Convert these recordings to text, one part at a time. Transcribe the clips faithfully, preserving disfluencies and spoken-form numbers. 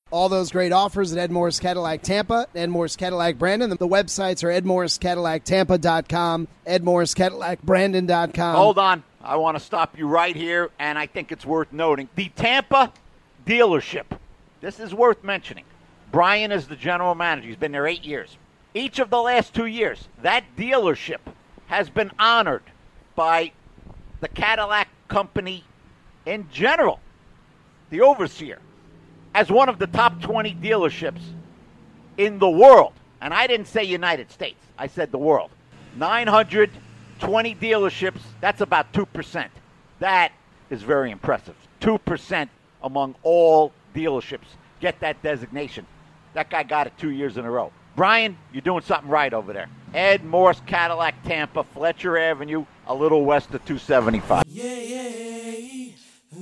All those great offers at Ed Morris Cadillac Tampa, Ed Morris Cadillac Brandon. The websites are ed morris cadillac tampa dot com, ed morris cadillac brandon dot com. Hold on. I want to stop you right here, and I think it's worth noting. The Tampa dealership, this is worth mentioning. Brian is the general manager. He's been there eight years. Each of the last two years, that dealership has been honored by the Cadillac company in general, the overseer, as one of the top twenty dealerships in the world. And I didn't say United States. I said the world. nine hundred twenty dealerships, that's about two percent. That is very impressive. two percent among all dealerships get that designation. That guy got it two years in a row. Brian, you're doing something right over there. Ed Morris Cadillac Tampa, Fletcher Avenue, a little west of two seventy-five. Yeah, yeah,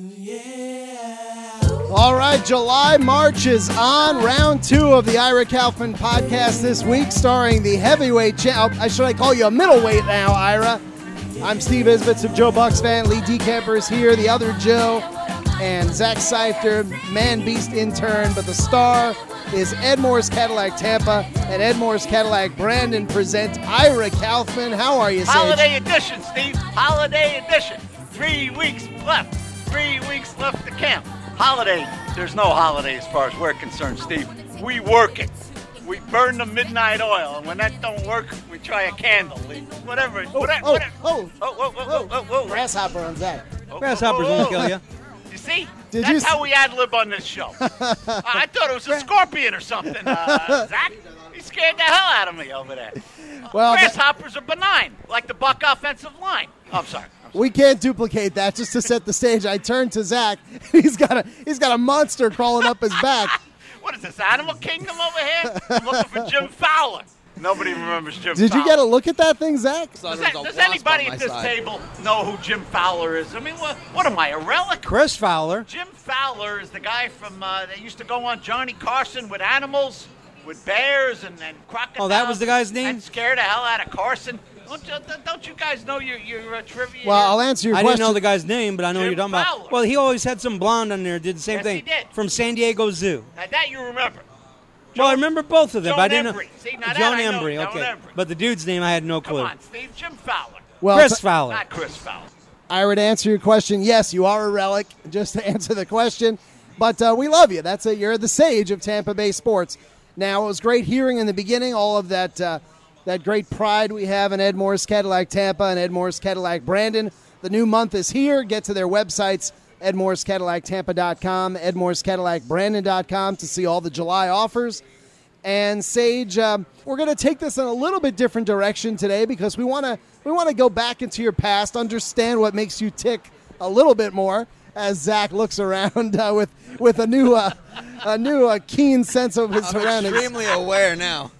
yeah. All right, July March is on. Round two of the Ira Kaufman podcast this week, starring the heavyweight champ. I should I call you a middleweight now, Ira? I'm Steve Isbitz of Joe Bucks fan. Lee Decamper is here, the other Joe, and Zach Seifter, man beast intern. But the star is Ed Morris Cadillac Tampa and Ed Morris Cadillac Brandon present Ira Kaufman. How are you, Sage? Holiday edition, Steve. Holiday edition. Three weeks left. Three weeks left to camp. Holiday. There's no holiday as far as we're concerned, Steve. We work it. We burn the midnight oil, and when that don't work, we try a candle. We, whatever. Oh, whatever, oh, whatever. oh, oh, whoa, whoa, whoa, whoa, whoa. Grasshopper on Zach. Oh, Grasshopper's oh, oh, gonna oh. kill you. You see? Did That's you how we ad-lib on this show. uh, I thought it was a scorpion or something. Uh, Zach, he scared the hell out of me over there. Well, Grasshoppers are benign, like the Buck offensive line. Oh, I'm sorry. I'm sorry. We can't duplicate that. Just to set the stage, I turned to Zach. He's got a he's got a monster crawling up his back. What is this, Animal Kingdom over here? I'm looking for Jim Fowler. Nobody remembers Jim Did Fowler. you get a look at that thing, Zach? Does, that, does anybody at this table know who Jim Fowler is? I mean, what, what am I, a relic? Chris Fowler. Jim Fowler is the guy from, uh, that used to go on Johnny Carson with animals, with bears and, and crocodiles. Oh, that was the guy's name? And scared the hell out of Carson. Don't you, don't you guys know your, your uh, trivia? Well, here? I'll answer your I question. didn't know the guy's name, but I know Jim what you're talking Fowler. about. Well, he always had some blonde on there. Did the same Yes, thing. he did. From San Diego Zoo. Now, that you remember. Well, I remember both of them. Joan but I didn't Embry. know. See, now that Joan I know, Embry, Joan okay. Embry. But the dude's name, I had no Come clue. on, Steve. Jim Fowler. well, Chris t- Fowler. Not Chris Fowler. Ira, to answer your question, yes, you are a relic. Just to answer the question, but uh, we love you. That's a, you're the sage of Tampa Bay sports. Now, it was great hearing in the beginning all of that uh, that great pride we have in Ed Morris Cadillac Tampa and Ed Morris Cadillac Brandon. The new month is here. Get to their websites, ed morris cadillac tampa dot com, ed morris cadillac brandon dot com to see all the July offers. And Sage, um, we're going to take this in a little bit different direction today because we want to we want to go back into your past, understand what makes you tick a little bit more. As Zach looks around uh, with with a new uh, a new uh, keen sense of his I'm surroundings. extremely aware now.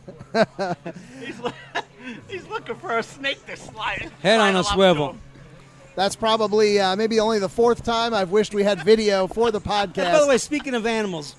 He's, lo- he's looking for a snake to slide. Head on a slide swivel. up to him. That's probably uh, maybe only the fourth time I've wished we had video for the podcast. And by the way, speaking of animals,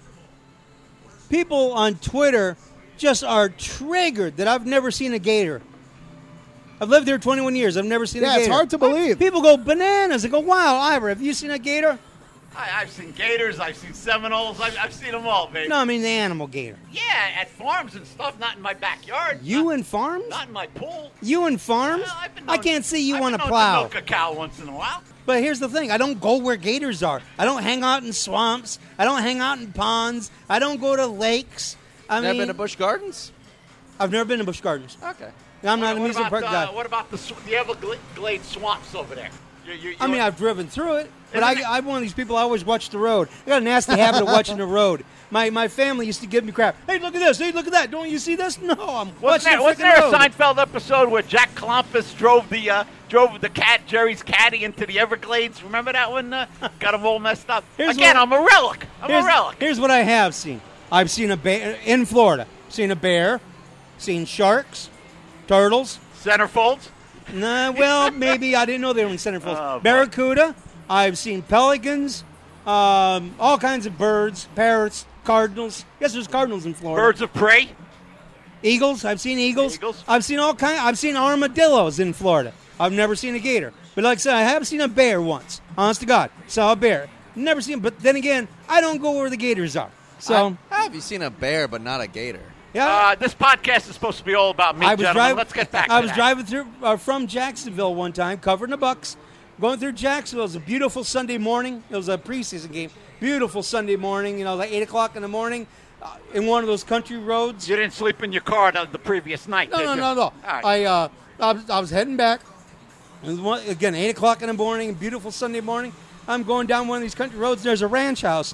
people on Twitter just are triggered that I've never seen a gator. I've lived here twenty-one years. I've never seen Yeah, a gator. it's hard to believe. People go bananas and go, wow, Ira, have you seen a gator? I, I've seen gators. I've seen Seminoles. I've, I've seen them all, baby. No, I mean the animal gator. Yeah, at farms and stuff. Not in my backyard. You not, in farms? Not in my pool. You in farms? Well, I've been I known- can't see you I've on been a known to plow. milk a cow once in a while. But here's the thing. I don't go where gators are. I don't hang out in swamps. I don't hang out in ponds. I don't go to lakes. I Never mean, been to Busch Gardens? I've never been to Busch Gardens. Okay. I'm not what, an what amusement about, park uh, guy. What about the, sw- the Everglades swamps over there? You, you, you I mean, I've driven through it, but Isn't it- I, I'm one of these people. I always watch the road. I got a nasty habit of watching the road. My my family used to give me crap. Hey, look at this. Hey, look at that. Don't you see this? No, I'm Wasn't watching there, the wasn't freaking there a road. Seinfeld episode where Jack Klompus drove the uh, drove the cat Jerry's caddy into the Everglades? Remember that one? Uh, got them all messed up. Here's Again, what- I'm a relic. I'm here's, a relic. Here's what I have seen. I've seen a bear in Florida. Seen a bear. Seen sharks, turtles. Centerfolds. Nah, well, maybe I didn't know they were in centerfolds. Oh, boy. Barracuda. I've seen pelicans. Um, all kinds of birds, parrots, cardinals. Yes, there's cardinals in Florida. Birds of prey. Eagles. I've seen eagles. Eagles. I've seen all kind. I've seen armadillos in Florida. I've never seen a gator. But like I said, I have seen a bear once. Honest to God, saw a bear. Never seen. But then again, I don't go where the gators are. So How have you seen a bear but not a gator? yeah, Uh, this podcast is supposed to be all about me, I was gentlemen. driving. Let's get back I to was that. driving through uh, from Jacksonville one time, covering the Bucks. Going through Jacksonville, it was a beautiful Sunday morning. It was a preseason game. Beautiful Sunday morning. You know, like eight o'clock in the morning, uh, in one of those country roads. You didn't sleep in your car the, the previous night, No, did no, you? no, no. All right. I, uh, I was, I was heading back. It was one, again, eight o'clock in the morning, beautiful Sunday morning. I'm going down one of these country roads. There's a ranch house,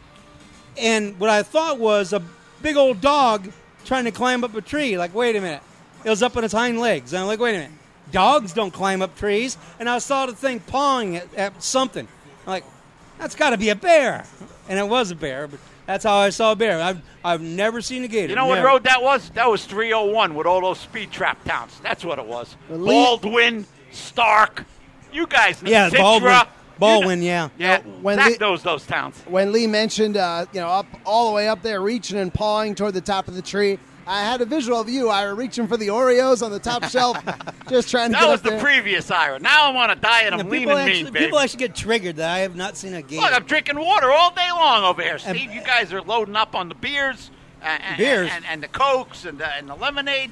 and what I thought was a big old dog trying to climb up a tree. Like, wait a minute, it was up on its hind legs. And I'm like, wait a minute, dogs don't climb up trees. And I saw the thing pawing at, at something. I'm like, that's got to be a bear, and it was a bear. But that's how I saw a bear. I've I've never seen a gator. You know what Never. road that was? That was three oh one with all those speed trap towns. That's what it was. Well, Lee- Baldwin, Stark. You guys know. Yeah, Citra. Baldwin. You know- Baldwin, yeah. Yeah, when Zach Lee- knows those towns. When Lee mentioned, uh, you know, up all the way up there, reaching and pawing toward the top of the tree, I had a visual of you, Ira, reaching for the Oreos on the top shelf, just trying to That get was up the there. previous Ira. Now I'm on a diet. I'm Yeah, lean people, and actually, mean, baby. people actually get triggered that I have not seen a gator. Look, I'm drinking water all day long over here, And- Steve. You guys are loading up on the beers, and, and, Beers? and, and the Cokes and the, and the lemonade.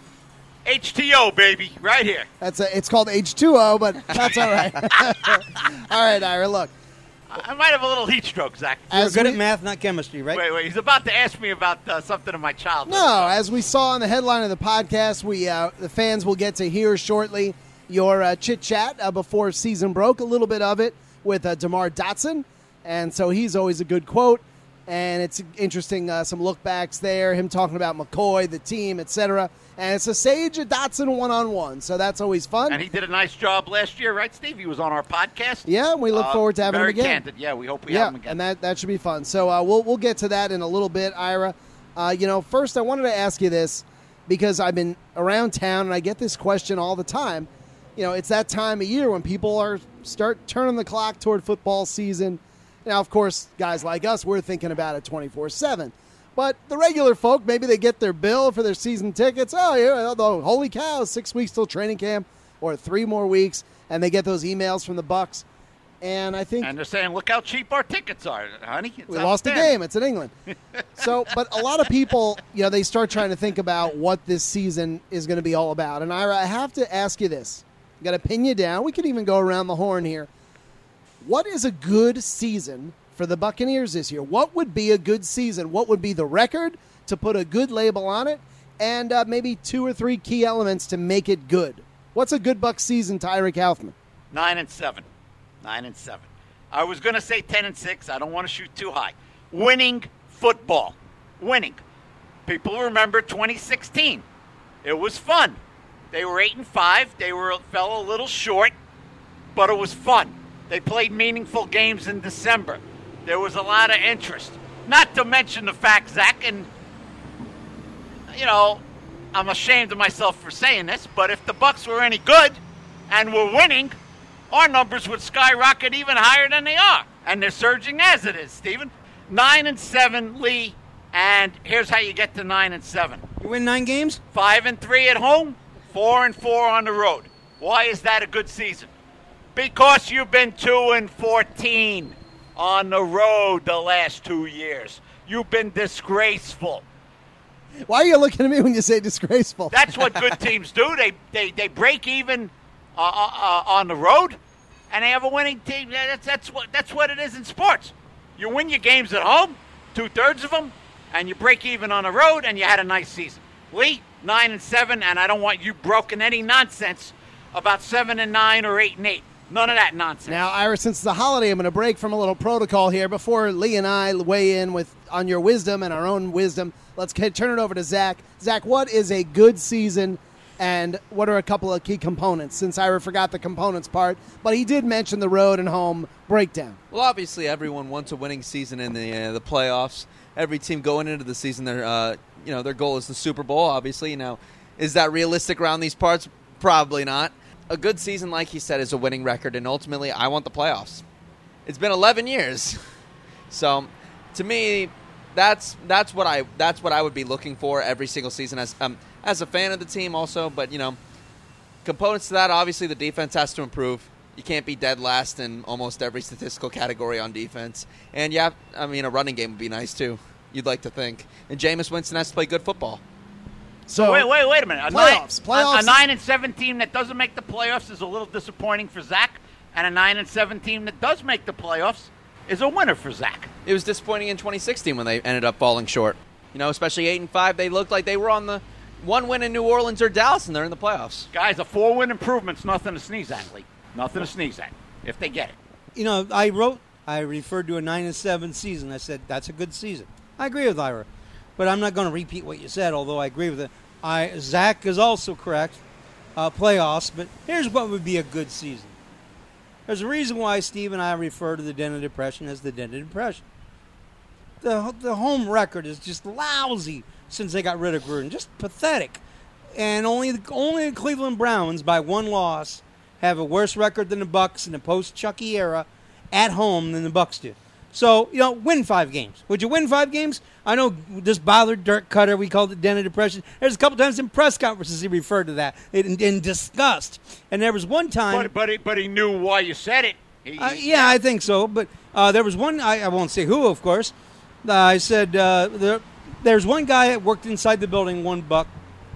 H T O, baby, right here. That's a, it's called H two O, but that's all right. All right, Ira, look. I I might have a little heat stroke, Zach. You're As good we- at math, not chemistry, right? Wait, wait. He's about to ask me about uh, something in my childhood. No, as we saw on the headline of the podcast, we uh, the fans will get to hear shortly your uh, chit chat uh, before season broke, a little bit of it with uh, DeMar Dotson, and so he's always a good quote, and it's interesting uh, some look backs there, him talking about McCoy, the team, et cetera. And it's a Sage and Dotson one on one, so that's always fun. And he did a nice job last year, right, Steve? He was on our podcast. Yeah, we look Uh, forward to having him very again. Candid. Yeah, we hope we yeah, have him again. and that, that should be fun. So uh, we'll we'll get to that in a little bit, Ira. Uh, you know, first I wanted to ask you this because I've been around town and I get this question all the time. You know, it's that time of year when people are start turning the clock toward football season. Now, of course, guys like us, we're thinking about it twenty-four seven. But the regular folk, maybe they get their bill for their season tickets. Oh, yeah, oh, holy cow, six weeks till training camp or three more weeks, and they get those emails from the Bucks. And I think and they're saying, look how cheap our tickets are, honey. It's we lost the outstanding. game. It's in England. So, but a lot of people, you know, they start trying to think about what this season is going to be all about. And Ira, I have to ask you this. Got to pin you down. We could even go around the horn here. What is a good season for the Buccaneers this year? What would be a good season? What would be the record to put a good label on it? And uh, maybe two or three key elements to make it good. What's a good Bucs season to Ira Kaufman? Nine and seven. Nine and seven. I was going to say ten and six. I don't want to shoot too high. Winning football. Winning. People remember twenty sixteen. It was fun. They were eight and five. They were fell a little short, but it was fun. They played meaningful games in December. There was a lot of interest. Not to mention the fact, Zach, and you know, I'm ashamed of myself for saying this, but if the Bucs were any good and were winning, our numbers would skyrocket even higher than they are. And they're surging as it is, Stephen. Nine and seven, Lee, and here's how you get to nine and seven. You win nine games? Five and three at home, four and four on the road. Why is that a good season? Because you've been two and fourteen on the road the last two years. You've been disgraceful. Why are you looking at me when you say disgraceful? That's what good teams do. They they, they break even uh, uh, uh, on the road, and they have a winning team. That's that's what that's what it is in sports. You win your games at home, two thirds of them, and you break even on the road, and you had a nice season. Lee, nine and seven, and I don't want you broken any nonsense about seven and nine or eight and eight. None of that nonsense. Now, Ira, since it's a holiday, I'm going to break from a little protocol here before Lee and I weigh in with on your wisdom and our own wisdom. Let's get, turn it over to Zach. Zach, what is a good season, and what are a couple of key components? Since Ira forgot the components part, but he did mention the road and home breakdown. Well, obviously, everyone wants a winning season in the uh, the playoffs. Every team going into the season, their uh, you know their goal is the Super Bowl. Obviously, now is that realistic around these parts? Probably not. A good season, like he said, is a winning record, and ultimately, I want the playoffs. It's been eleven years, so to me, that's that's what I that's what I would be looking for every single season as um, as a fan of the team, also. But you know, components to that, obviously, the defense has to improve. You can't be dead last in almost every statistical category on defense, and yeah, I mean, a running game would be nice too. you'd like to think. And Jameis Winston has to play good football. So wait, wait, wait a minute. A playoffs, nine, playoffs. A, a nine and seven team that doesn't make the playoffs is a little disappointing for Zach, and a nine and seven team that does make the playoffs is a winner for Zach. It was disappointing in twenty sixteen when they ended up falling short. You know, especially eight and five, they looked like they were on the one win in New Orleans or Dallas, and they're in the playoffs. Guys, a four-win improvement's nothing to sneeze at, Lee. Nothing to sneeze at if they get it. You know, I wrote, I referred to a nine and seven season. I said that's a good season. I agree with Ira, but I'm not going to repeat what you said. Although I agree with it. I Zach is also correct. Uh, playoffs, but here's what would be a good season. There's a reason why Steve and I refer to the Den of Depression as the Den of Depression. The the home record is just lousy since they got rid of Gruden, just pathetic. And only the, only the Cleveland Browns, by one loss, have a worse record than the Bucs in the post-Chucky era at home than the Bucs did. So, you know, win five games. Would you win five games? I know this bothered Dirk Cutter. We called it Den of Depression. There's a couple times in press conferences he referred to that in, in disgust. And there was one time. But, but, he, but he knew why you said it. He, uh, yeah, I think so. But uh, there was one, I, I won't say who, of course. Uh, I said uh, there, there's one guy that worked inside the building, one buck.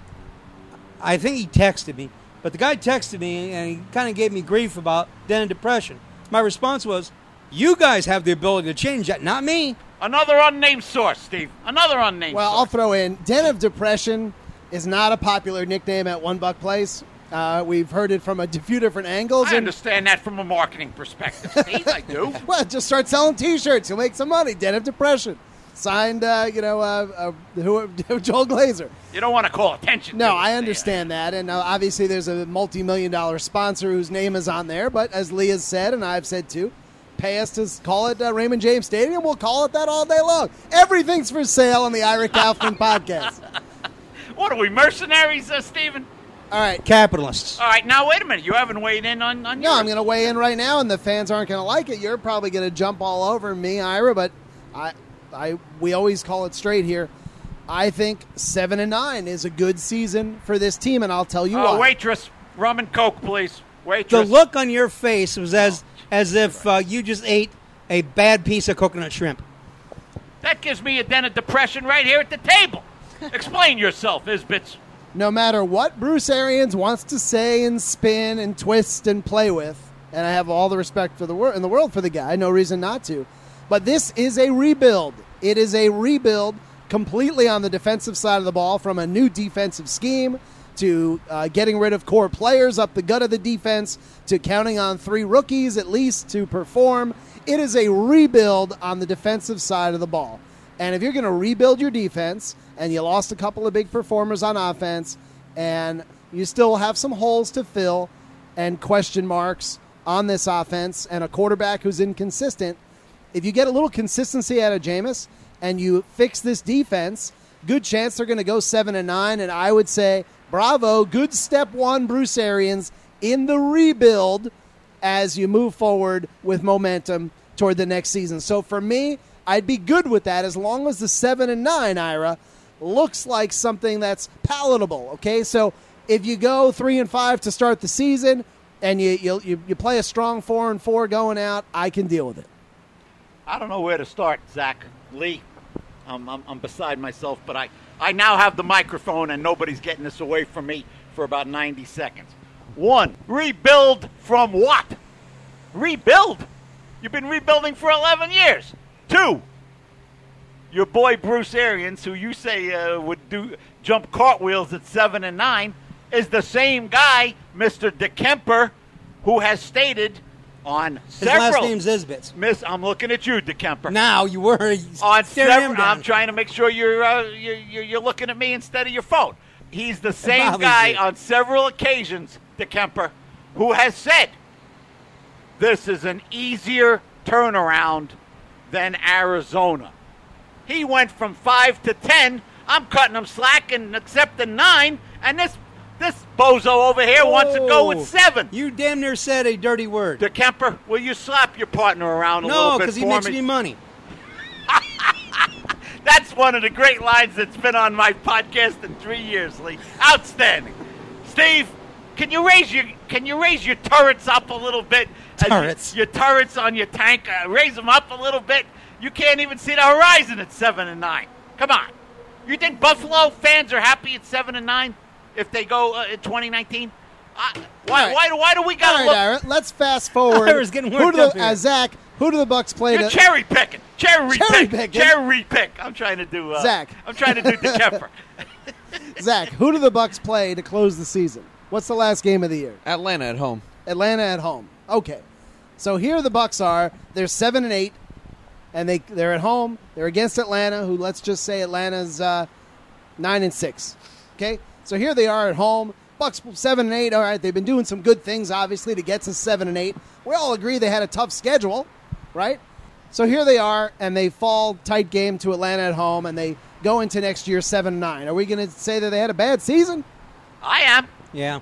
I think he texted me. But the guy texted me, and he kind of gave me grief about Den of Depression. My response was, you guys have the ability to change that, not me. Another unnamed source, Steve. Another unnamed Well, source. I'll throw in Den of Depression is not a popular nickname at One Buck Place. Uh, we've heard it from a few different angles. I and, understand that from a marketing perspective, Steve. I do. Well, just start selling T-shirts. You'll make some money. Den of Depression. Signed, uh, you know, uh, uh, who, Joel Glazer. You don't want to call attention No, to it. I understand that. And uh, obviously there's a multi-million dollar sponsor whose name is on there. But as Lee has said, and I've said too, pay us to call it uh, Raymond James Stadium. We'll call it that all day long. Everything's for sale on the Ira Kaufman podcast. What are we, mercenaries, uh, Steven? All right. Capitalists. All right, now wait a minute. You haven't weighed in on, on No, yours. I'm going to weigh in right now, and the fans aren't going to like it. You're probably going to jump all over me, Ira, but I, I, we always call it straight here. I think seven and nine is a good season for this team, and I'll tell you Oh, why. waitress, rum and Coke, please. The Waitress. look on your face was as as if uh, you just ate a bad piece of coconut shrimp. That gives me a den of depression right here at the table. Explain yourself, Isbits. No matter what Bruce Arians wants to say and spin and twist and play with, and I have all the respect for the wor- in the world for the guy, no reason not to, but this is a rebuild. It is a rebuild completely on the defensive side of the ball, from a new defensive scheme to uh, getting rid of core players up the gut of the defense to counting on three rookies at least to perform. It is a rebuild on the defensive side of the ball. And if you're going to rebuild your defense and you lost a couple of big performers on offense and you still have some holes to fill and question marks on this offense and a quarterback who's inconsistent, if you get a little consistency out of Jameis and you fix this defense, good chance they're going to go seven and nine. And I would say, bravo, good step one, Bruce Arians, in the rebuild as you move forward with momentum toward the next season. So for me, I'd be good with that as long as the seven and nine, Ira, looks like something that's palatable. Okay, so if you go three and five to start the season and you you you, you play a strong four and four going out, I can deal with it. I don't know where to start, Zach. Lee, I'm, I'm, I'm beside myself, but I, I now have the microphone and nobody's getting this away from me for about ninety seconds. One, rebuild from what? Rebuild? You've been rebuilding for eleven years. Two, your boy Bruce Arians, who you say uh, would do jump cartwheels at seven and nine, is the same guy, Mister DeKemper, who has stated on His several. last name's Isbits. Miss, I'm looking at you, DeKemper. Now you were on staring him several, down. I'm trying to make sure you're, uh, you're you're you're looking at me instead of your phone. He's the same bothers guy you. on several occasions, DeKemper, who has said this is an easier turnaround than Arizona. He went from five to ten. I'm cutting him slack and accepting nine, and this this bozo over here wants to go with Oh, seven. You damn near said a dirty word. DeKemper, will you slap your partner around a No, little bit because he for makes me? me money. That's one of the great lines that's been on my podcast in three years, Lee. Outstanding. Steve, can you raise your can you raise your turrets up a little bit? Uh, Turrets. your, your turrets on your tank, uh, raise them up a little bit You can't even see the horizon at seven and nine. Come on. You think Buffalo fans are happy at seven and nine if they go uh, in twenty nineteen? Uh, why, right. why? Why do we got All to right, look? Ira, let's fast forward. Ira's getting who worked do up the, here. uh, Zach, who do the Bucks play? You're to, cherry picking. Cherry, Cherry pick. picking? Cherry pick. I'm trying to do. Uh, Zach. I'm trying to do the Kemper. Zach, who do the Bucks play to close the season? What's the last game of the year? Atlanta at home. Atlanta at home. Okay, so here the Bucks are. They're seven and eight, and they they're at home. They're against Atlanta, who let's just say Atlanta's uh, nine and six. Okay, so here they are at home. Bucks seven and eight. All right, they've been doing some good things, obviously, to get to seven and eight. We all agree they had a tough schedule, right? So here they are, and they fall tight game to Atlanta at home, and they go into next year seven and nine. Are we going to say that they had a bad season? I am. Yeah.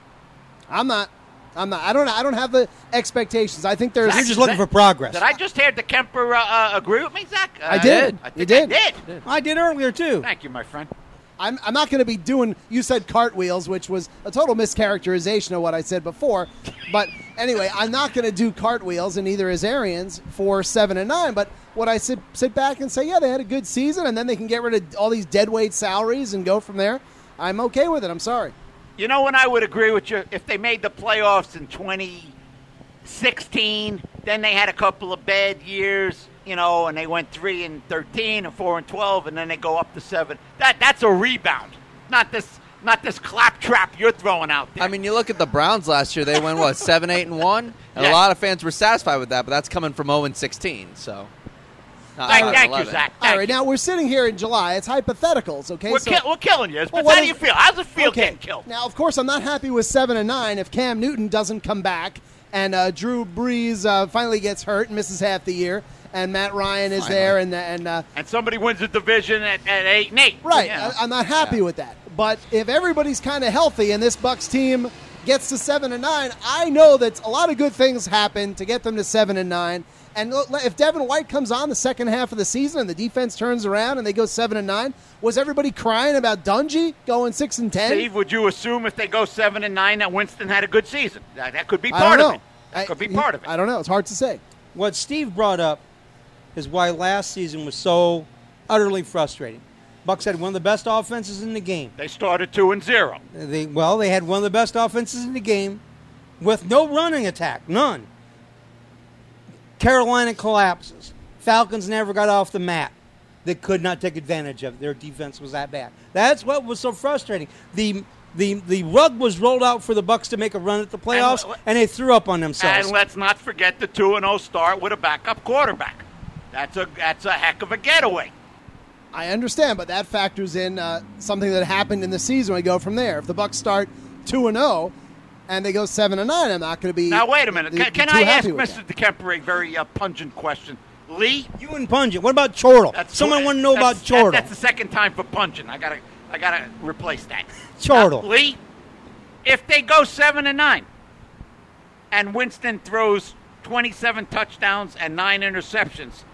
I'm not. I'm not. I don't. I don't have the expectations. I think there's. You're just looking for progress. Did I just hear the Kemper uh, uh, agree with me, Zach? Uh, I did. I think You did. I did. I did earlier, too. Thank you, my friend. I'm, I'm not going to be doing, you said cartwheels, which was a total mischaracterization of what I said before. But anyway, I'm not going to do cartwheels, and neither is Arians, for seven and nine. But what I sit, sit back and say, yeah, they had a good season, and then they can get rid of all these deadweight salaries and go from there. I'm okay with it. I'm sorry. You know when I would agree with you? If they made the playoffs in twenty sixteen, then they had a couple of bad years, you know, and they went three and thirteen and four and twelve, and then they go up to seven. That that's a rebound, not this not this claptrap you're throwing out there. I mean, you look at the Browns last year; they went what seven, eight, and one, and Yeah. a lot of fans were satisfied with that. But that's coming from zero and sixteen, so. Not thank, five thank and you, eleven. Zach. All Thank right, you. now we're sitting here in July. It's hypotheticals, okay? we're, So- ki- we're killing you. But Well, how what do is- you feel? How's it feel okay. getting killed? Now, of course, I'm not happy with seven and nine if Cam Newton doesn't come back and uh, Drew Brees uh, finally gets hurt and misses half the year, and Matt Ryan is Finally. there, and and uh, And somebody wins the division at, at eight and eight. right. You know. I, I'm not happy Yeah. with that. But if everybody's kind of healthy and this Bucks team gets to seven and nine, I know that a lot of good things happen to get them to seven and nine. And if Devin White comes on the second half of the season and the defense turns around and they go seven and nine, was everybody crying about Dungy going six and ten? Steve, would you assume if they go seven and nine that Winston had a good season? That, that could be I part don't of know. it. That I- could be he- part of it. I don't know. It's hard to say. What Steve brought up is why last season was so utterly frustrating. Bucks had one of the best offenses in the game. They started two and zero. They, well, they had one of the best offenses in the game with no running attack, none. Carolina collapses. Falcons never got off the mat. They could not take advantage of it. Their defense was that bad. That's what was so frustrating. The the the rug was rolled out for the Bucks to make a run at the playoffs, and, And- they threw up on themselves. And let's not forget the two and zero start with a backup quarterback. That's a that's a heck of a getaway. I understand, but that factors in uh, something that happened in the season. We go from there. If the Bucks start two and zero and they go seven and nine, I'm not going to be. Now wait a minute. th- Can, can too I ask happy with Mister that. DeKemper a very uh, pungent question? Lee, you and Pungent. What about Chortle? that's Someone want to know about that's- Chortle. That, that's the second time for pungent. I gotta I gotta replace that. Chortle. Now, Lee, if they go seven and nine, and Winston throws twenty-seven touchdowns and nine interceptions,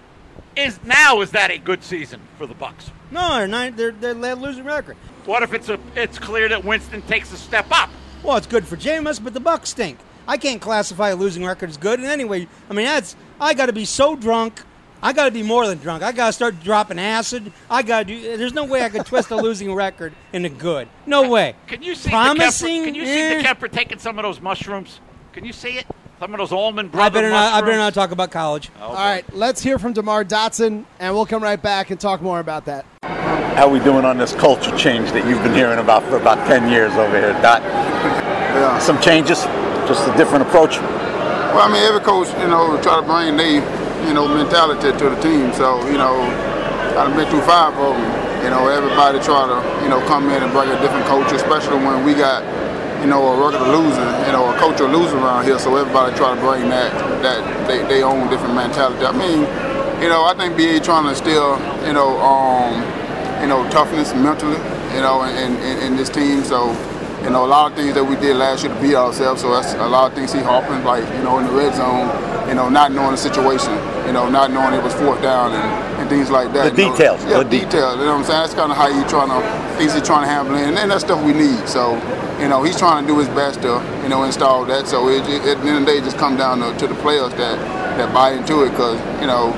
is now is that a good season for the Bucks? no, they're, not, they're, they're, they're losing record. What if it's a it's clear that Winston takes a step up? Well, it's good for Jameis, but the Bucks stink. I can't classify a losing record as good. And anyway, I mean, that's I got to be so drunk. I got to be more than drunk. I got to start dropping acid. I got to do. There's no way I could twist a losing record into good. No way. Can you see Promising? the Kemper, Can you Eh. see the Kemper taking some of those mushrooms? Can you see it? Some of those almond I brother better not. I mushrooms. better not talk about college. Oh, All right, let's hear from DeMar Dotson, and we'll come right back and talk more about that. How we doing on this culture change that you've been hearing about for about ten years over here, Dot? Yeah. Some changes, just a different approach. Well, I mean, every coach, you know, try to bring their, you know, mentality to the team. So, you know, I've been through five of them. You know, everybody try to, you know, come in and bring a different coach, especially when we got, you know, a record of losing, you know, a culture of losing around here. So everybody try to bring that, that they, they own different mentality. I mean, you know, I think B A trying to instill, you know, um, you know, toughness mentally, you know, in, in, in this team. So, you know, a lot of things that we did last year to beat ourselves. So that's a lot of things he harping, like, you know, in the red zone, you know, not knowing the situation, you know, not knowing it was fourth down and, and things like that. The you know. details, Yeah, the de- details. You know what I'm saying? That's kind of how you trying to, things he's trying to handle it. And then that's stuff we need. So, you know, he's trying to do his best to, you know, install that. So it, it, at the end of the day, it just come down to, to the players that, that buy into it because, you know,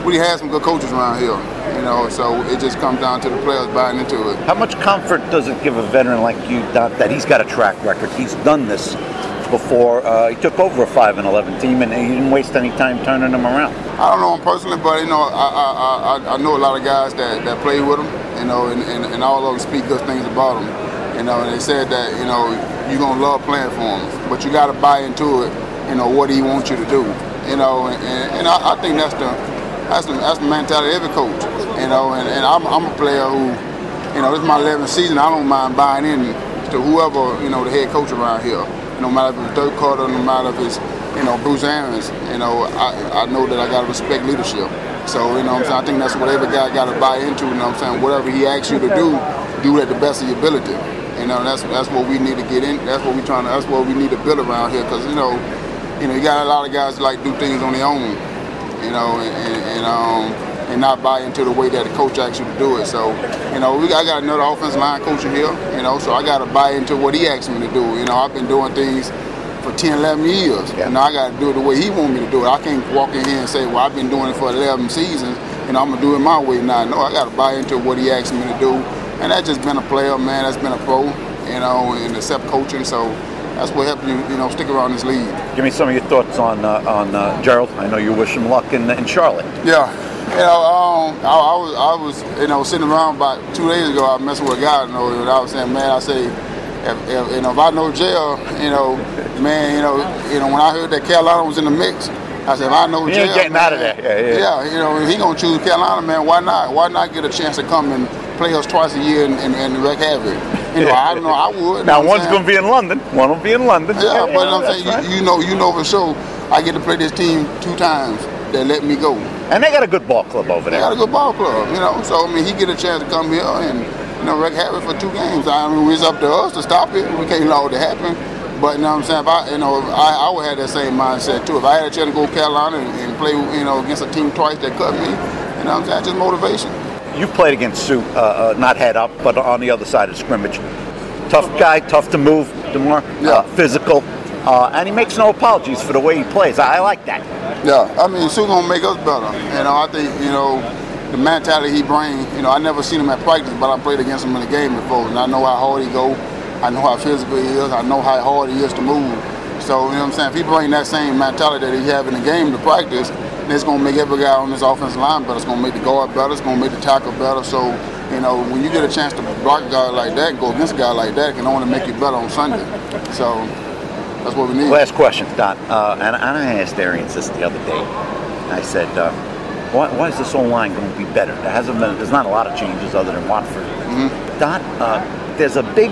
we had some good coaches around here, you know. So it just comes down to the players buying into it. How much comfort does it give a veteran like you, Doc, that he's got a track record? He's done this before. Uh, he took over a five and eleven team, and he didn't waste any time turning them around. I don't know him personally, but you know, I I, I, I know a lot of guys that, that play with him, you know, and, and, and all of them speak good things about him. You know, and they said that, you know, you're going to love playing for him, but you got to buy into it, you know, what he wants you to do. You know, and, and, and I, I think that's the, that's the that's the mentality of every coach. You know, and, and I'm, I'm a player who, you know, this is my eleventh season. I don't mind buying in to whoever, you know, the head coach around here. No matter if it's Dirk Carter, no matter if it's, you know, Bruce Arians, you know, I, I know that I got to respect leadership. So, you know what I'm saying, I think that's what every guy got to buy into, you know what I'm saying, whatever he asks you to do, do at the best of your ability. You know, that's that's what we need to get in. That's what we trying to. That's what we need to build around here. Because you know, you know, you got a lot of guys that like do things on their own. You know, and, and, and um and not buy into the way that the coach asks you to do it. So, you know, we got, I got another offensive line coach here. You know, so I got to buy into what he asks me to do. You know, I've been doing things for ten, eleven years. Yeah. And I got to do it the way he want me to do it. I can't walk in here and say, well, I've been doing it for eleven seasons, and I'm gonna do it my way now. No, I got to buy into what he asks me to do. And that's just been a player, man. That's been a pro, you know, and accept coaching. So that's what helped you, you know, stick around this league. Give me some of your thoughts on uh, on uh, Gerald. I know you wish him luck in, in Charlotte. Yeah, you know, um, I, I was, I was, you know, sitting around about two days ago. I was messing with a guy, you know, and I was saying, man, I say, if, if, you know, if I know Gerald, you know, man, you know, you know, when I heard that Carolina was in the mix, I said, if I know Gerald, getting man, out of there. Yeah, yeah. Yeah, you know, he gonna choose Carolina, man. Why not? Why not get a chance to come and play us twice a year and, and, and wreak havoc? You know, I don't know, I would. Now, one's going to be in London. One will be in London. Yeah, but yeah, I'm saying, right. you, you know, you know for sure, I get to play this team two times. They let me go. And they got a good ball club over there. They got a good ball club, you know. So I mean, he get a chance to come here and, you know, wreak havoc for two games. I mean, it's up to us to stop it. We can't allow it to happen. But you know what I'm saying? If I, you know, I, I would have that same mindset too. If I had a chance to go to Carolina and, and play, you know, against a team twice that cut me, you know what I'm saying? Just motivation. You played against Sue, uh, uh, not head up, but on the other side of the scrimmage. Tough guy, tough to move, DeMar, Yeah. uh, physical, uh, and he makes no apologies for the way he plays. I, I like that. Yeah, I mean, Sue gonna make us better. You know, I think, you know, the mentality he brings, you know, I never seen him at practice, but I played against him in the game before, and I know how hard he go. I know how physical he is. I know how hard he is to move. So, you know what I'm saying? If he bring that same mentality that he have in the game to practice, then it's going to make every guy on this offensive line better. It's going to make the guard better. It's going to make the tackle better. So, you know, when you get a chance to block a guy like that and go against a guy like that, it can only make you better on Sunday. So, that's what we need. Last question, Don. Uh, and, and I asked Arians this the other day. I said, uh, why, why is this O-line going to be better? There hasn't been, there's not a lot of changes other than Watford. Mm-hmm. Don, uh, there's a big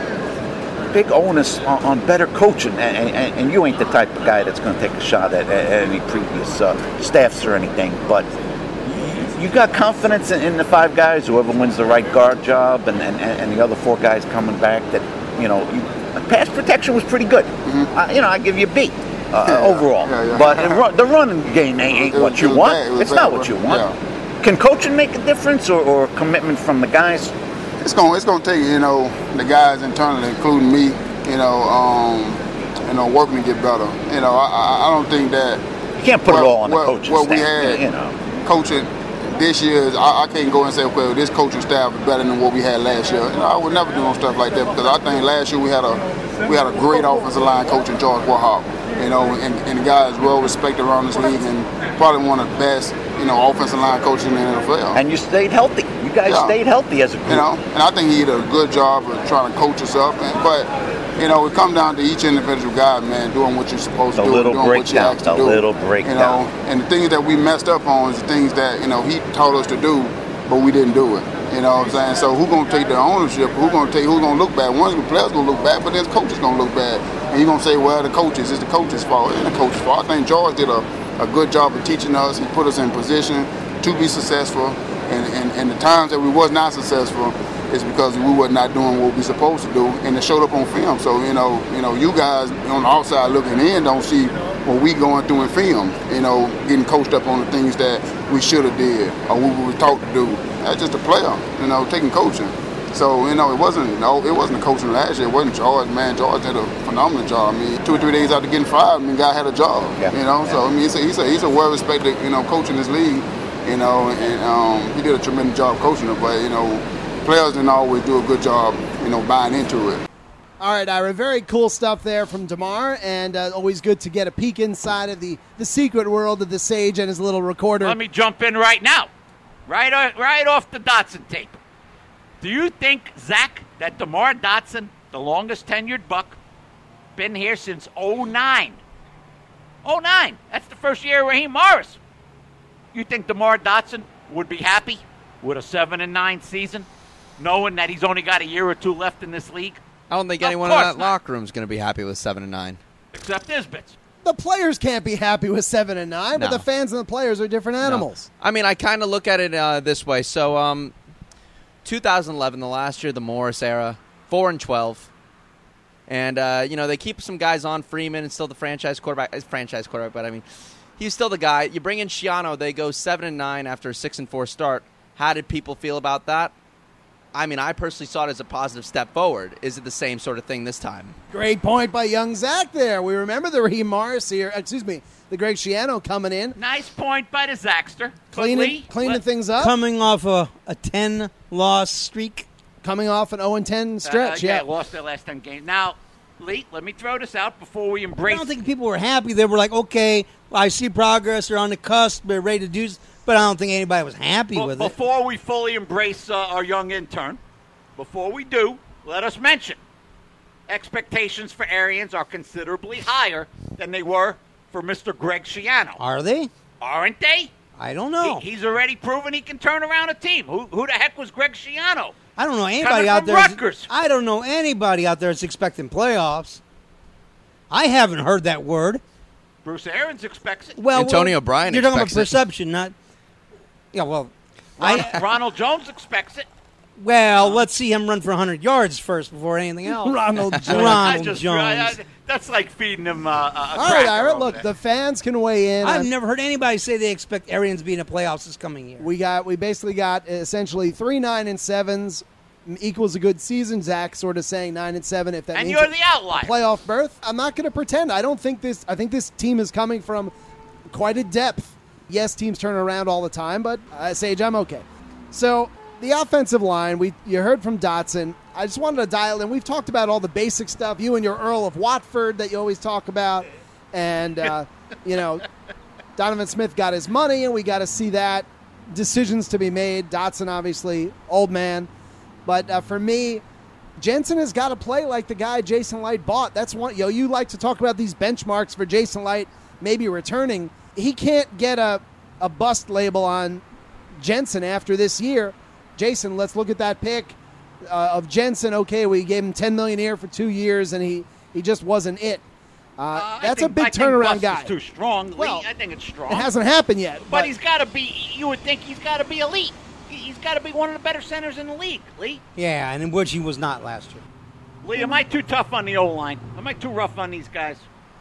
big onus on, on better coaching, and, and, and you ain't the type of guy that's going to take a shot at, at any previous uh, staffs or anything, but you got confidence in, in the five guys, whoever wins the right guard job, and, and, and the other four guys coming back, that, you know, you, pass protection was pretty good. Mm-hmm. uh, you know, I give you a B uh, yeah, overall, yeah, yeah. But run, the running game ain't, ain't what you want. Bad, it it's bad, not what you want. Yeah. Can coaching make a difference, or, or commitment from the guys? It's going it's going to take, you know, the guys internally, including me, you know, um, you know, working to get better. You know, I, I don't think that you can't put well, it all on the well, coaching well, staff. We had you know, coaching this year. Is, I, I can't go and say, well, this coaching staff is better than what we had last year. You know, I would never do no stuff like that, because I think last year we had a we had a great offensive line coach in George Warhawk. You know, and, and the guy is well respected around this league, and probably one of the best, you know, offensive line coaches in the N F L. And you stayed healthy. You guys yeah. stayed healthy as a group. You know, and I think he did a good job of trying to coach us up. And, but, you know, it comes down to each individual guy, man, doing what you're supposed a to do, little doing what you down, asked to a do. A little breakdown. You know, and the things that we messed up on is the things that, you know, he taught us to do, but we didn't do it. You know what I'm saying? So who's going to take the ownership? Who's going to take? Who's going to look bad? One of the players going to look bad, but then the coach is going to look bad. And you're going to say, well, the coaches, it's the coach's fault. It's the coach's fault. I think George did a, a good job of teaching us. He put us in position to be successful. And, and, and the times that we was not successful is because we were not doing what we supposed to do, and it showed up on film. So, you know, you know, you guys on the outside looking in don't see what we going through in film, you know, getting coached up on the things that we should have did or what we were taught to do. That's just a player, you know, taking coaching. So, you know, it wasn't no, it wasn't coaching last year. It wasn't George, man. George did a phenomenal job. I mean, two or three days after getting fired, I mean, guy had a job. Yeah. You know, yeah. So I mean, he's a, he's a he's a well-respected, you know, coach in this league. You know, and um, he did a tremendous job coaching them. But you know, players didn't always do a good job, you know, buying into it. All right, Ira, very cool stuff there from DeMar, and uh, always good to get a peek inside of the, the secret world of the Sage and his little recorder. Let me jump in right now, right, o- right off the Dotson tape. Do you think, Zach, that DeMar Dotson, the longest tenured Buck, been here since oh nine? oh nine. That's the first year of Raheem Morris. You think DeMar Dotson would be happy with a seven and nine season, knowing that he's only got a year or two left in this league? I don't think Of anyone in course that not. locker room is going to be happy with seven and nine. Except Isbitz. The players can't be happy with seven and nine, but No. the fans and the players are different animals. No. I mean, I kind of look at it uh, this way. So, um, two thousand eleven, the last year, of the Morris era, four and twelve, and uh, you know they keep some guys on. Freeman is still the franchise quarterback. Franchise quarterback, but I mean, he's still the guy. You bring in Schiano, they go seven and nine after a six and four start. How did people feel about that? I mean, I personally saw it as a positive step forward. Is it the same sort of thing this time? Great point by young Zach there. We remember the Raheem Morris here, excuse me, the Greg Schiano coming in, Nice point by the Zaxter. But cleaning, Lee, cleaning let- things up, Coming off a, a ten-loss streak. coming off an oh and ten Uh, stretch. yeah, yeah. lost their last ten games. Now, Lee, let me throw this out before we I embrace. don't think people were happy. They were like, okay, I see progress. They're on the cusp. They're ready to do this. But I don't think anybody was happy Be- with it. before we fully embrace uh, our young intern, before we do, let us mention expectations for Arians are considerably higher than they were for Mister Greg Schiano. Are they? Aren't they? I don't know. He, he's already proven he can turn around a team. Who, who the heck was Greg Schiano? I don't know Coming anybody out from there. that's- Rutgers. I don't know anybody out there that's expecting playoffs. I haven't heard that word. Bruce Arians expects it. Well, Antonio well, Bryan You're talking about expects it. perception, not. Yeah, well, Ronald, I. Ronald Jones expects it. Well, let's see him run for one hundred yards first before anything else. Ronald Jones. I Ronald just, Jones. I- I- that's like feeding him uh, a, a All right, cracker Ira, over look, there. the fans can weigh in. I've on- never heard anybody say they expect Arians to be in the playoffs this coming year. We got we basically got essentially three nine and sevens equals a good season. Zach sort of saying nine and seven if that and means you're a the outlier. playoff berth. I'm not going to pretend. I don't think this. I think this team is coming from quite a depth. Yes, teams turn around all the time, but uh, Sage, I'm okay. So the offensive line, we you heard from Dotson. I just wanted to dial in. We've talked about all the basic stuff. You and your Earl of Watford that you always talk about, and uh, you know, Donovan Smith got his money, and we got to see that. Decisions to be made. Dotson, obviously, old man. But uh, for me, Jensen has got to play like the guy Jason Light bought. That's one. Yo, you like to talk about these benchmarks for Jason Light maybe returning. He can't get a, a bust label on Jensen after this year. Jason, let's look at that pick uh, of Jensen. Okay, we gave him ten million dollars a year for two years, and he, he just wasn't it. Uh, Uh, I that's think- a big I think turnaround Bust guy. Is too strong. Lee, Well, I think it's strong. It hasn't happened yet. But he's got to be. You would think he's got to be elite. He- He's got to be one of the better centers in the league. Lee, Yeah, and in which he was not last year. Lee, am I too tough on the O line? Am I too rough on these guys?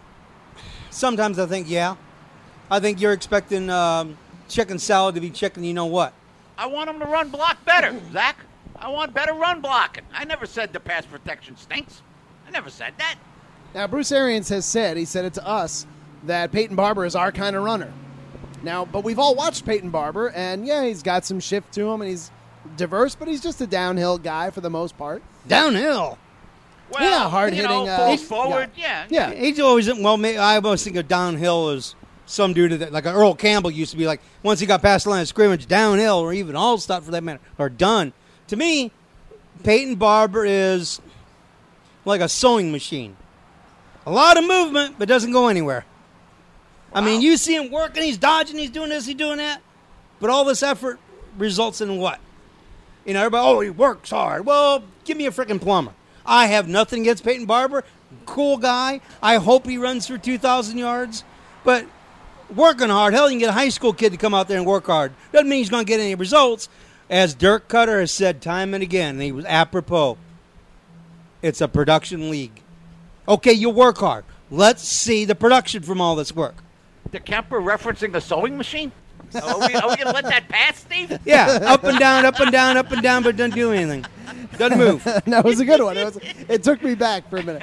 Sometimes I think, yeah. I think you're expecting um, chicken salad to be chicken, you know what? I want him to run block better, Zach. I want better run blocking. I never said the pass protection stinks. I never said that. Now, Bruce Arians has said, he said it to us, that Peyton Barber is our kind of runner. Now, but we've all watched Peyton Barber, and yeah, he's got some shift to him, and he's diverse, but he's just a downhill guy for the most part. Downhill. Well, Yeah, hard-hitting, You know, uh, full he's- forward, yeah. Yeah. He's always, well, may- I always think of downhill as some dude that, like Earl Campbell used to be like, once he got past the line of scrimmage, downhill, or even all stop for that matter, or done. To me, Peyton Barber is like a sewing machine. A lot of movement, but doesn't go anywhere. I mean, you see him working, he's dodging, he's doing this, he's doing that. But all this effort results in what? You know, everybody, oh, he works hard. Well, give me a freaking plumber. I have nothing against Peyton Barber. Cool guy. I hope he runs for two thousand yards. But working hard, hell, you can get a high school kid to come out there and work hard. Doesn't mean he's going to get any results. As Dirk Cutter has said time and again, and he was apropos, it's a production league. Okay, you work hard. Let's see the production from all this work. The Kemper referencing a sewing machine? Are we, are we going to let that pass, Steve? Yeah, up and down, up and down, up and down, but doesn't do anything. Doesn't move. That was a good one. It, was, it took me back for a minute.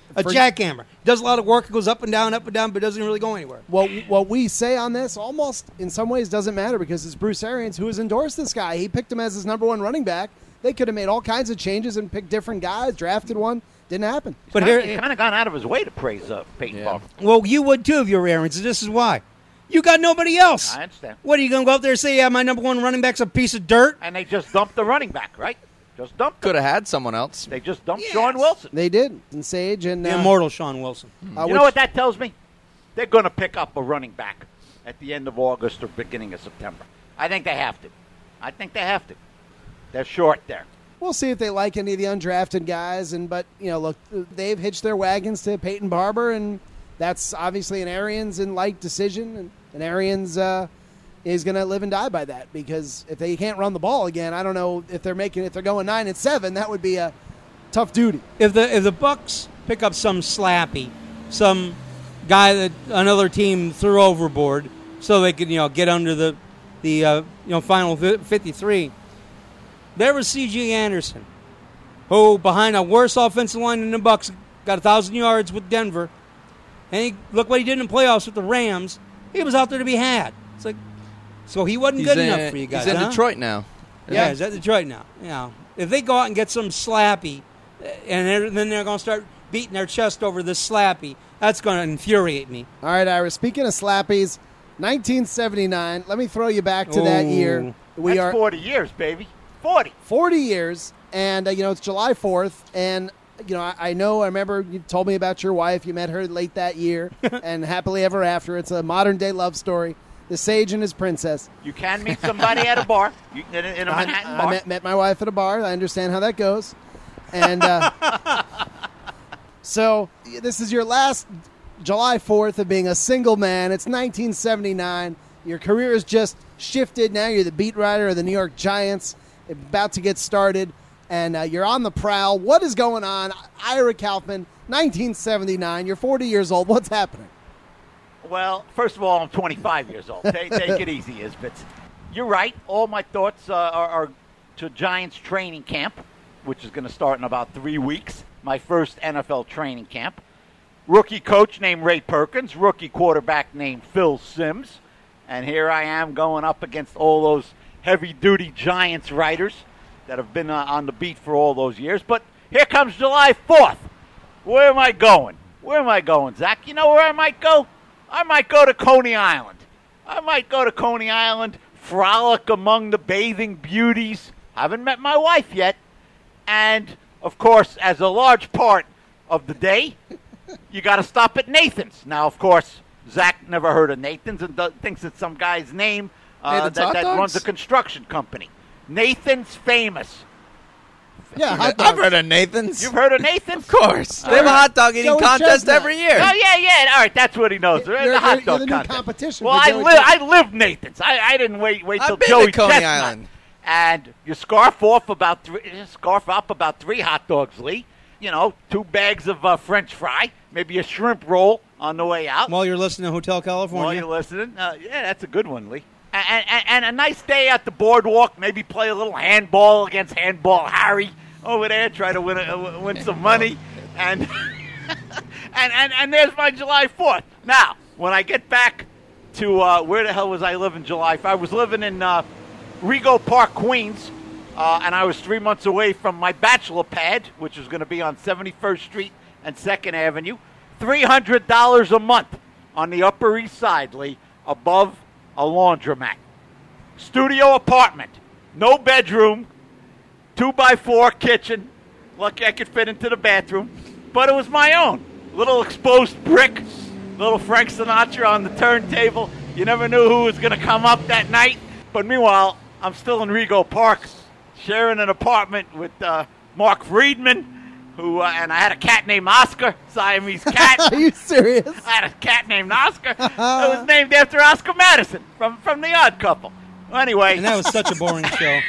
A For- jackhammer. Does a lot of work, goes up and down, up and down, but doesn't really go anywhere. What what we say on this almost in some ways doesn't matter because it's Bruce Arians who has endorsed this guy. He picked him as his number one running back. They could have made all kinds of changes and picked different guys, drafted one. Didn't happen. But He here, kind of gone out of his way to praise uh, Peyton Yeah. Barber. well, you would too if you were Arians, and this is why. You got nobody else. I understand. What are you going to go out there and say? Yeah, my number one running back's a piece of dirt. And they just dumped the running back, right? Just dumped him. Could have had someone else. They just dumped Yes. Sean Wilson. They did. And Sage and The uh, immortal Sean Wilson. uh, You which- know what that tells me? They're going to pick up a running back at the end of August or beginning of September. I think they have to. I think they have to. They're short there. We'll see if they like any of the undrafted guys. And but you know, look, they've hitched their wagons to Peyton Barber, and that's obviously an Arians and Light decision. And, and Arians uh, is going to live and die by that because if they can't run the ball again, I don't know if they're making if they're going nine and seven. That would be a tough duty. If the if the Bucks pick up some slappy, some guy that another team threw overboard, so they could you know get under the the uh, you know final fifty-three. There was C J Anderson, who behind a worse offensive line than the Bucks got a thousand yards with Denver, and he, look what he did in the playoffs with the Rams. He was out there to be had. It's like so he wasn't He's good in, enough for you guys. He's in huh? Detroit now. Yeah, he's at Detroit now. Yeah, if they go out and get some slappy, and they're, then they're going to start beating their chest over this slappy, that's going to infuriate me. All right, Ira. Speaking of slappies, nineteen seventy-nine. Let me throw you back to that Ooh. year. We That's are forty years, baby. forty. forty years, and uh, you know it's July fourth, and you know I, I know I remember you told me about your wife. You met her late that year, and happily ever after. It's a modern day love story. The Sage and his princess. You can meet somebody at a bar, you, in, a, in a I, Manhattan I bar. met, met my wife at a bar. I understand how that goes, and uh, so this is your last July fourth of being a single man. It's nineteen seventy-nine. Your career has just shifted. Now you're the beat writer of the New York Giants, about to get started, and uh, you're on the prowl. What is going on? Ira Kaufman, nineteen seventy-nine. You're forty years old. What's happening? Well, first of all, I'm twenty-five years old. Take, take it easy, Isbits. You're right. All my thoughts uh, are, are to Giants training camp, which is going to start in about three weeks. My first N F L training camp. Rookie coach named Ray Perkins. Rookie quarterback named Phil Simms. And here I am going up against all those heavy-duty Giants writers that have been uh, on the beat for all those years. But here comes July fourth. Where am I going? Where am I going, Zach? You know where I might go? I might go to Coney Island. I might go to Coney Island, frolic among the bathing beauties. Haven't met my wife yet. And, of course, as a large part of the day, you got to stop at Nathan's. Now, of course, Zach never heard of Nathan's and th- thinks it's some guy's name uh, Nathan's that, Hot that Dogs? runs a construction company. Nathan's famous. Yeah, hot I've dogs. heard of Nathan's. You've heard of Nathan's? Of course. They have a hot dog eating Joey contest Chestnut. every year. Oh, yeah, yeah. All right, that's what he knows. You're- the you're- hot you're dog the new contest. competition Well, for I, Joey li- Chestnut. I lived Nathan's. I, I didn't wait wait I've till been to Joey Coney Chestnut. Island. And you scarf off about three, you scarf up about three hot dogs, Lee. You know, two bags of uh, French fry, maybe a shrimp roll on the way out. While you're listening to Hotel While California. you're listening, uh, yeah, that's a good one, Lee. And, and, and a nice day at the boardwalk. Maybe play a little handball against Handball Harry over there. Try to win a, win some money. And, and and and there's my July fourth. Now, when I get back to uh, where the hell was I living July fourth? I was living in uh, Rego Park, Queens, uh, and I was three months away from my bachelor pad, which was going to be on seventy-first Street and second Avenue. three hundred dollars a month on the Upper East Side, Lee, above a laundromat. Studio apartment, no bedroom, two by four kitchen. Lucky I could fit into the bathroom, but it was my own. Little exposed brick, little Frank Sinatra on the turntable. You never knew who was going to come up that night. But meanwhile, I'm still in Rego Park, sharing an apartment with uh, Mark Friedman, who uh, and I had a cat named Oscar, Siamese cat. Are you serious? I had a cat named Oscar. It was named after Oscar Madison from, from The Odd Couple. Well, anyway, And that was such a boring show.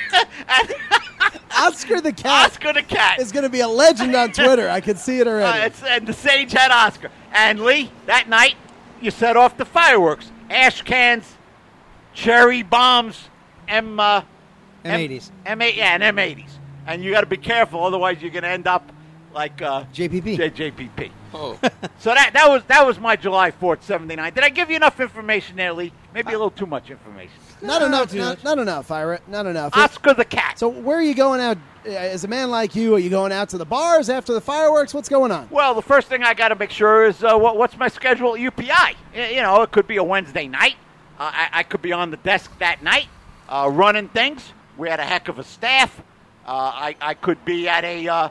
Oscar the cat Oscar the cat. is going to be a legend on Twitter. I can see it Uh, already. it's, and the Sage had Oscar. And Lee, that night, you set off the fireworks. Ash cans, cherry bombs, M, uh, M eighties. M, M, yeah, and M eighties. And you got to be careful, otherwise you're going to end up like uh, J P P. J- JPP. Oh. So that that was that was my July fourth, seventy-nine. Did I give you enough information there, Lee? Maybe a little too much information. Not No, enough. too Not, much. not enough, Ira. Not enough. Oscar the Cat. So where are you going out? uh, As a man like you, are you going out to the bars after the fireworks? What's going on? Well, the first thing I got to make sure is uh, what, what's my schedule at U P I? Y- You know, it could be a Wednesday night. Uh, I, I could be on the desk that night uh, running things. We had a heck of a staff. Uh, I, I could be at a uh,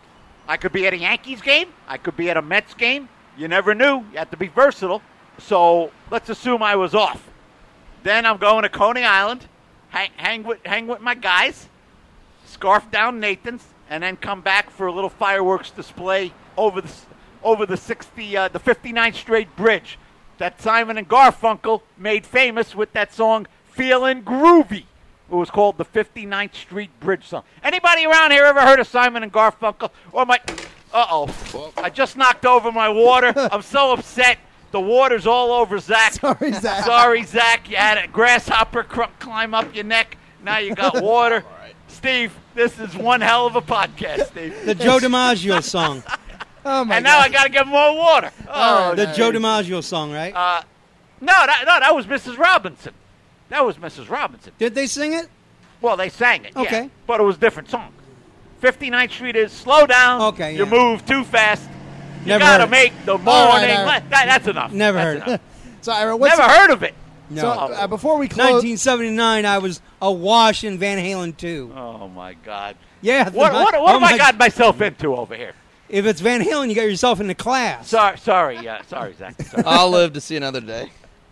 I could be at a Yankees game. I could be at a Mets game. You never knew. You had to be versatile. So let's assume I was off. Then I'm going to Coney Island, hang, hang with hang with my guys, scarf down Nathan's, and then come back for a little fireworks display over the over the sixty uh, the fifty-ninth Street Bridge that Simon and Garfunkel made famous with that song "Feelin' Groovy." It was called the fifty-ninth Street Bridge song. Anybody around here ever heard of Simon and Garfunkel? Or my uh-oh. I just knocked over my water. I'm so upset. The water's all over Zach. Sorry, Zach. Sorry, Zach. You had a grasshopper cr- climb up your neck. Now you got water. Steve, this is one hell of a podcast, Steve. The Joe DiMaggio song. Oh my and now God. I got to get more water. Oh, The right. Joe DiMaggio song, right? uh, no, that, no, that was Missus Robinson. That was Missus Robinson. Did they sing it? Well, they sang it, yeah, Okay. but it was a different song. fifty-ninth Street is slow down. Okay, You yeah. move too fast. You Never got to heard it. make the morning. All right, all right. li- that, that's enough. Never That's heard it. enough. So Ira, what's Never heard of it. No. So uh, before we close, nineteen seventy-nine, I was awash in Van Halen two. Oh, my God. Yeah. What, the- what, what oh have I my- got myself into over here? If it's Van Halen, you got yourself in the class. Sorry, sorry, uh, sorry, Zach. Sorry. I'll live to see another day.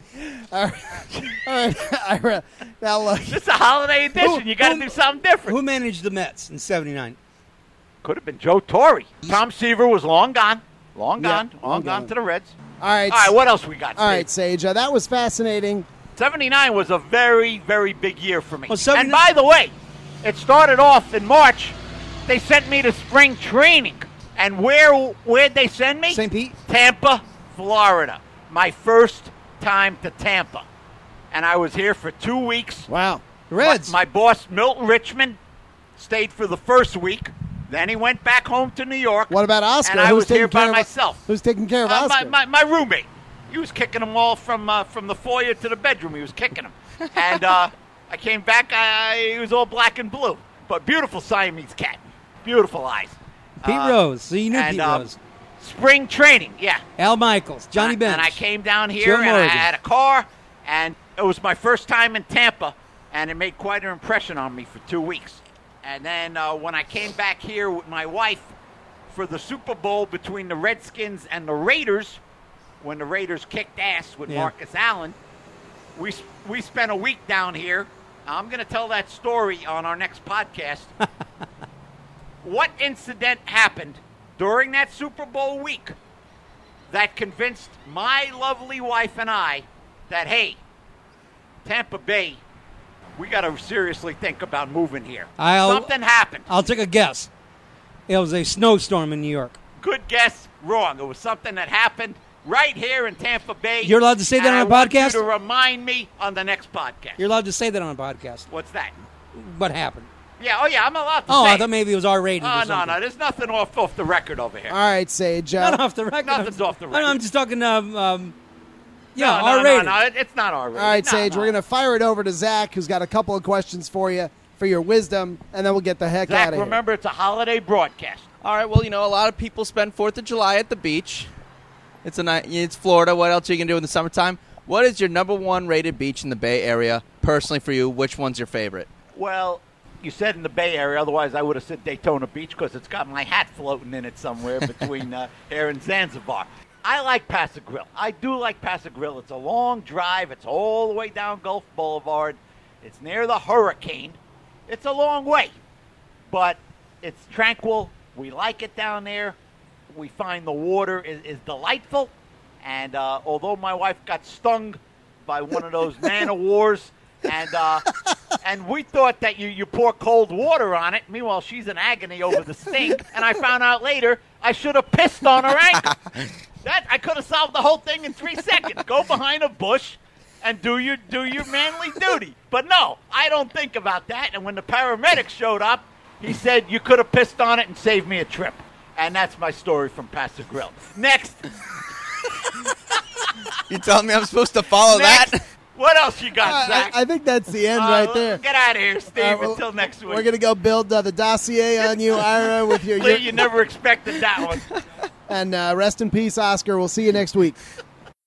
all right, all right, Ira. Now look, This is a holiday edition. Who- you got to who- do something different. Who managed the Mets in seventy-nine? Could have been Joe Torre. Tom Seaver was long gone. Long Yeah, gone. long long gone gone. to the Reds. all right, All right, what else we got? all right, Steve? Sage. Uh, that was fascinating. seventy-nine was a very, very big year for me. Well, seventy- and by the way, it started off in March. They sent me to spring training. And where where'd they send me? Saint Pete? Tampa, Florida. My first time to Tampa. And I was here for two weeks. Wow. The Reds. My, my boss, Milton Richmond, stayed for the first week. Then he went back home to New York. What about Oscar? And I Who's was here taking care by of- myself. Who's taking care of Uh, my, Oscar? my, my roommate. He was kicking them all from uh, from the foyer to the bedroom. He was kicking them. And uh, I came back. I, he was all black and blue. But beautiful Siamese cat. Beautiful eyes. Pete Uh, Rose. So you knew and, Pete um, Rose. Spring training, yeah. Al Michaels. Johnny and, Bench. And I came down Joe here and I Morgan. had a car, and it was my first time in Tampa, and it made quite an impression on me for two weeks. And then uh, when I came back here with my wife for the Super Bowl between the Redskins and the Raiders, when the Raiders kicked ass with Yeah. Marcus Allen, we s- we spent a week down here. I'm going to tell that story on our next podcast. What incident happened during that Super Bowl week that convinced my lovely wife and I that, hey, Tampa Bay, we got to seriously think about moving here? I'll- Something happened. I'll take a guess. It was a snowstorm in New York. Good guess, wrong. It was something that happened right here in Tampa Bay. You're allowed to say that and on I a want podcast? you to remind me on the next podcast. You're allowed to say that on a podcast. What's that? What happened? Yeah, oh yeah, I'm allowed to Oh, say I it. thought maybe it was R-rated. Oh, or no, something. no, there's nothing off off the record over here. all right, Sage. Uh, Not off the record. Nothing's off the I know, record. I'm just talking. Um, um, yeah, no, no, R-rated. no, no, it- it's not R-rated. all right, No, Sage. no. We're gonna fire it over to Zach, who's got a couple of questions for you for your wisdom, and then we'll get the heck Zach, out of here. remember, it's a holiday broadcast. All right. Well, you know, a lot of people spend Fourth of July at the beach. It's a night. It's Florida. What else are you gonna do in the summertime? What is your number one rated beach in the Bay Area, personally for you? Which one's your favorite? Well, you said in the Bay Area. Otherwise, I would have said Daytona Beach because it's got my hat floating in it somewhere between uh, here and Zanzibar. I like Paso Grill. I do like Paso Grill. It's a long drive. It's all the way down Gulf Boulevard. It's near the Hurricane. It's a long way, but it's tranquil. We like it down there. We find the water is, is delightful. And uh, although my wife got stung by one of those man o' wars, and uh, and we thought that you, you pour cold water on it. Meanwhile, she's in agony over the sting. And I found out later I should have pissed on her ankle. That I could have solved the whole thing in three seconds. Go behind a bush and do your do your manly duty. But no, I don't think about that. And when the paramedic showed up, he said you could have pissed on it and saved me a trip. And that's my story from Paso Grill. Next. You telling me I'm supposed to follow Next. that? What else you got, Uh, Zach? I, I think that's the end Uh, right there. Get out of here, Steve. Uh, well, until next week. We're going to go build uh, the dossier on you, Ira, with your. Lee, you never expected that one. And uh, rest in peace, Oscar. We'll see you next week.